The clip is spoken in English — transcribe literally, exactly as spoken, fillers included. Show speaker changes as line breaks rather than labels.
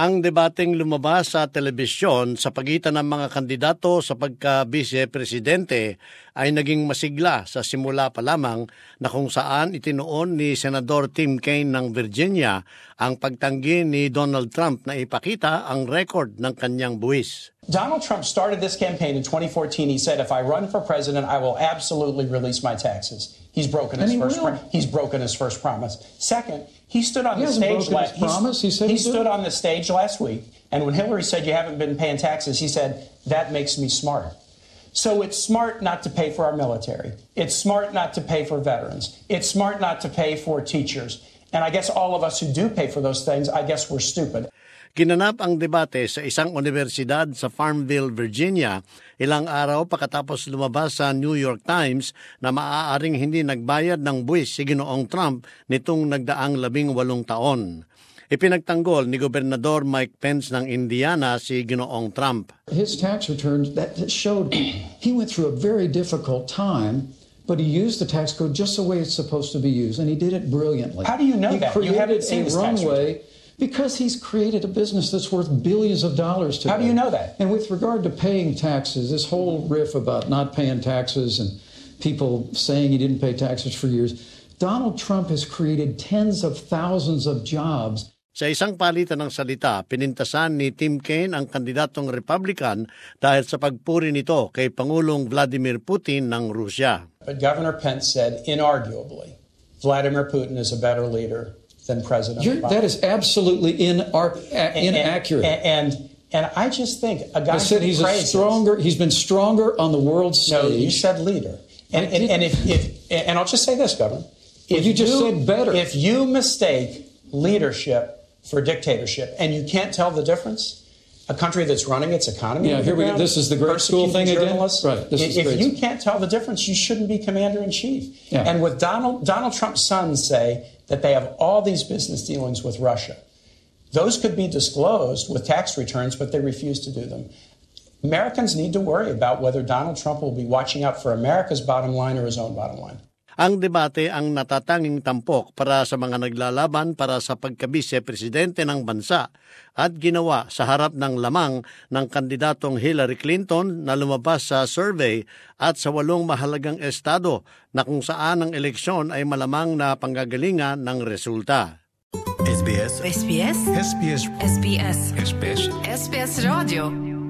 Ang debateng lumabas sa telebisyon sa pagitan ng mga kandidato sa pagka-vice-presidente ay naging masigla sa simula pa lamang na kung saan itinuon ni Senador Tim Kaine ng Virginia ang pagtanggi ni Donald Trump na ipakita ang record ng kanyang buwis.
Donald Trump started this campaign in twenty fourteen. He said, if I run for president, I will absolutely release my taxes. He's broken his first pro- he's broken his first promise. Second, he stood on
he
the stage
last he,
he, he stood on the stage last week, and when Hillary said you haven't been paying taxes, he said that makes me smart. So it's smart not to pay for our military. It's smart not to pay for veterans. It's smart not to pay for teachers. And I guess all of us who do pay for those things, I guess we're stupid.
Ginanap ang debate sa isang universidad sa Farmville, Virginia, ilang araw pagkatapos lumabas sa New York Times na maaaring hindi nagbayad ng buwis si Ginoong Trump nitong nagdaang labing walong taon. Ipinagtanggol ni Gobernador Mike Pence ng Indiana si Ginoong Trump.
His tax returns that showed he went through a very difficult time, but he used the tax code just the way it's supposed to be used, and he did it brilliantly.
How do you know
he
that? You haven't seen
a
his tax
runway. Because he's created a business that's worth billions of dollars today.
How do you know that?
And with regard to paying taxes, this whole riff about not paying taxes and people saying he didn't pay taxes for years, Donald Trump has created tens of thousands of jobs.
Sa isang palitan ng salita, pinintasan ni Tim Kaine ang kandidatong Republican dahil sa pagpuri nito kay Pangulong Vladimir Putin ng Rusya.
But Governor Pence said, inarguably, Vladimir Putin is a better leader than President
You're,
Obama.
That is absolutely inar- a- inaccurate.
And, and and I just think a guy
I said he's
praises,
a stronger. He's been stronger on the world stage.
No, you said leader. And and, and if, if and I'll just say this, Governor.
If well, you just you, said better.
If you mistake leadership for dictatorship and you can't tell the difference, a country that's running its economy.
Yeah, here we go. This is the grade school thing again. Right. This
if
is
you can't tell the difference, you shouldn't be commander in chief.
Yeah.
And with Donald Donald Trump's sons say that they have all these business dealings with Russia. Those could be disclosed with tax returns, but they refuse to do them. Americans need to worry about whether Donald Trump will be watching out for America's bottom line or his own bottom line.
Ang debate ang natatanging tampok para sa mga naglalaban para sa pagka-vice-presidente ng bansa at ginawa sa harap ng lamang ng kandidatong Hillary Clinton na lumabas sa survey at sa walong mahalagang estado na kung saan ang eleksyon ay malamang na panggagalingan ng resulta.
S B S. S B S. S B S. S B S. S B S. S B S Radio.